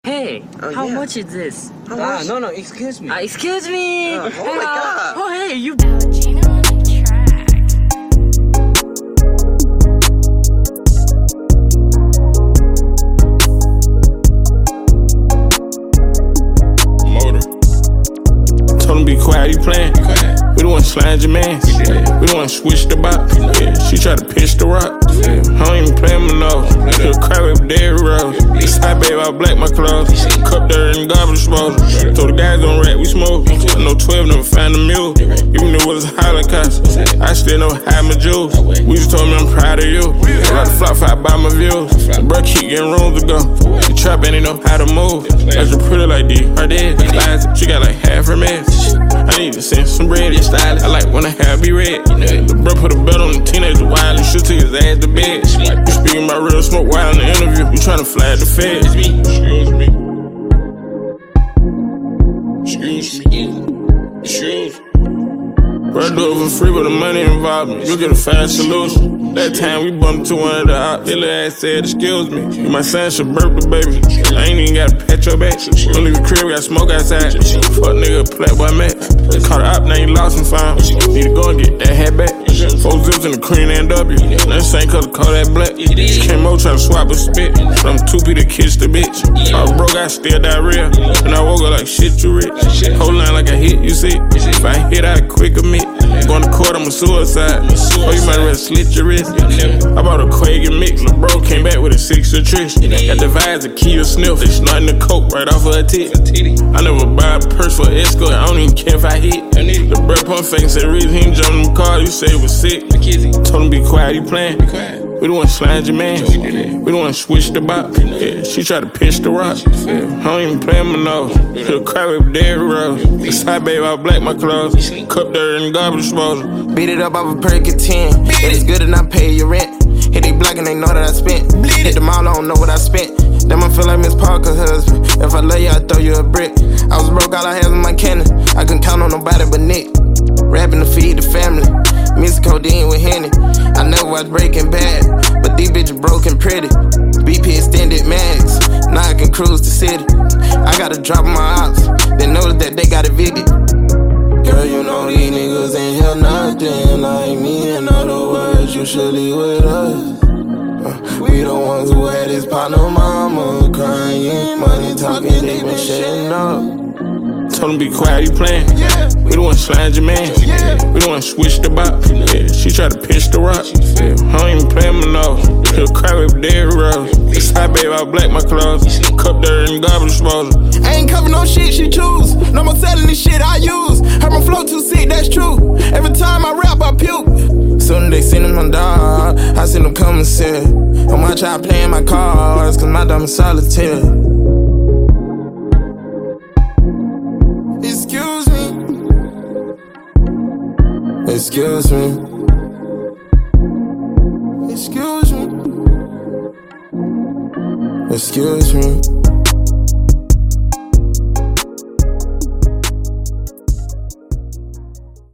Hey, how yeah. much is this? No, excuse me. Excuse me. Oh my God. Oh, hey, you. Gino on the track. Motor. Told him be quiet, he playing. We don't want to slide your man. We don't want to switch the box. She try to pitch the rock. I don't even play my nose. She'll cry with Derry Rose. Side babe, I black my clothes. Cup dirt in the garbage disposal. Told the guys on rat, we smoke. I know 12 never find a mule. Even though it was a Holocaust, I still know hide my jewels. We just told me I'm proud of you. I got the flop fight by my views. The bro keep getting rooms to go. The trap ain't know how to move. That's just pretty like D. Her dead. She got like half her mess. I need to send some bread. I like when the hair be red. The bro put a belt on the teenager wild and shit took his ass to bed. You speaking about real smoke wild in the interview. You tryna flag the feds. Excuse me. Bro, do it for free, but the money involved me. You get a fast solution. That time we bumped to one of the out. His little ass said, excuse me. My son should burp the baby. I ain't even got a pet your back. Don't leave the crib, we got smoke outside. Fuck nigga, Playboy Max. They caught her up, now he lost and found. Need to go and get that hat back. 4 zips in the cream and W. That same color, call that black. She came over trying to swap a spit. But I'm 2P to kiss the bitch. I was broke, I still diarrhea. And I woke up like shit, you rich. Whole line like I hit, you see. If I hit, I quick commit. Going to court, I'm a suicide. Oh, you might as well slit your wrist. I bought a Quag and mix. Lil' bro came back with a 6 of Trish. Got the vibes of Kia sniff. They snorting the coke right off of her tit. I never buy a purse for an escort. I don't even care if I hit. The bro pump fake said reason he ain't jumping in the car. You say it was sick. Told him be quiet, he playing. We don't want to slide your man. We don't want to switch the box. She try to pitch the rock. I don't even play my nose. She'll cry with Derry Rose. Side babe, I black my clothes. Cup dirt in the garbage disposal. Beat it up off a Perky 10. It is good and I pay your rent. Hit they block and they know that I spent. Hit them all, I don't know what I spent. Them I feel like Miss Parker's husband. If I love you, I throw you a brick. I was broke, all I had was my cannon. I couldn't count on nobody but Nick. Rapping to feed the family. Miss codeine with Henny. I never watched Breaking Bad, but these bitches broken pretty. BP extended mags. Now I can cruise the city. I gotta drop my ops. They notice that they got evicted. Girl, you know these niggas ain't here nothing like me. In other words, you should leave with us. We the ones who had his partner mama crying. Money talking, they been shutting up. Told him be quiet, he playing. We don't want to slide your man. We don't want to switch the box. She try to pitch the rock. I don't even play my nose. She'll cry with Derry Rose. Side babe, I black my clothes. Cup dirt in the garbage disposal. I ain't cover no shit she choose. No more selling this shit I use. Heard my flow too sick, that's true. Every time I rap, I puke. Soon they send him my dog. I send them come and sit. I'm watch out playing my cards, cause my dumb is solitaire. Excuse me. Excuse me. Excuse me. Excuse me.